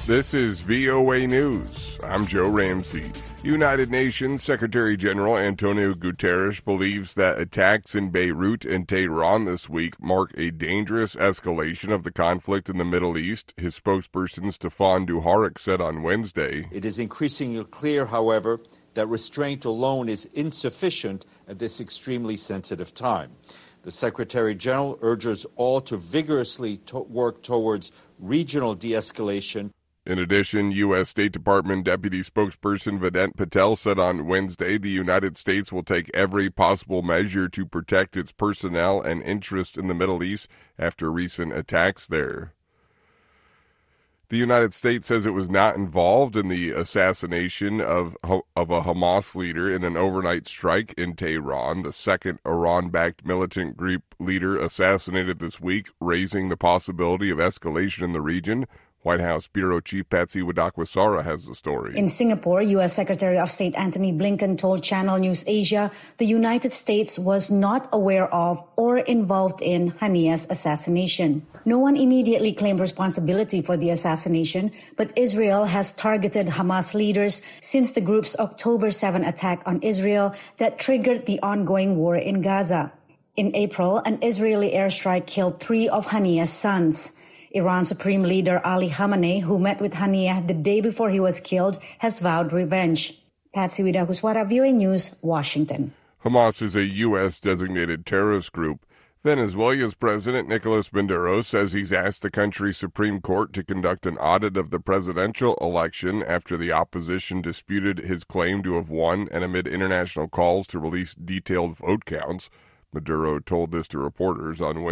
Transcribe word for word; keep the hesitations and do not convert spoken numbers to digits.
This is V O A News. I'm Joe Ramsey. United Nations Secretary General Antonio Guterres believes that attacks in Beirut and Tehran this week mark a dangerous escalation of the conflict in the Middle East, his spokesperson Stefan Dujarric said on Wednesday. It is increasingly clear, however, that restraint alone is insufficient at this extremely sensitive time. The Secretary General urges all to vigorously to work towards regional de-escalation. In addition, U S. State Department Deputy Spokesperson Vedant Patel said on Wednesday the United States will take every possible measure to protect its personnel and interests in the Middle East after recent attacks there. The United States says it was not involved in the assassination of, of a Hamas leader in an overnight strike in Tehran, the second Iran-backed militant group leader assassinated this week, raising the possibility of escalation in the region. White House Bureau Chief Patsy Widakwasara has the story. In Singapore, U S. Secretary of State Antony Blinken told Channel News Asia the United States was not aware of or involved in Hania's assassination. No one immediately claimed responsibility for the assassination, but Israel has targeted Hamas leaders since the group's October seventh attack on Israel that triggered the ongoing war in Gaza. In April, an Israeli airstrike killed three of Hania's sons. Iran's Supreme Leader Ali Khamenei, who met with Hania the day before he was killed, has vowed revenge. Patsy Widakuswara, V O A News, Washington. Hamas is a U S designated terrorist group. Venezuela's President Nicolas Maduro says he's asked the country's Supreme Court to conduct an audit of the presidential election after the opposition disputed his claim to have won and amid international calls to release detailed vote counts. Maduro told this to reporters on Wednesday.